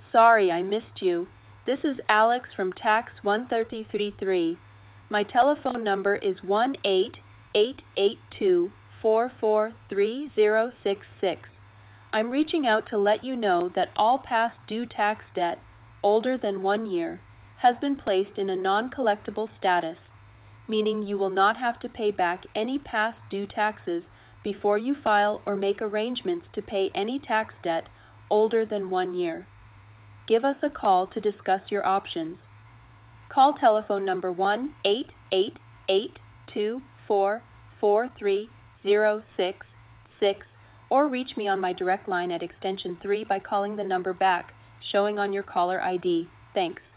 Sorry I missed you. This is Alex from Tax 1333. My telephone number is 1-888-244-3066. I'm reaching out to let you know that all past due tax debt, older than 1 year, has been placed in a non-collectible status, meaning you will not have to pay back any past due taxes before you file or make arrangements to pay any tax debt older than 1 year. Give us a call to discuss your options. Call telephone number 1-888-244-3066 or reach me on my direct line at extension 3 by calling the number back, showing on your caller ID. Thanks.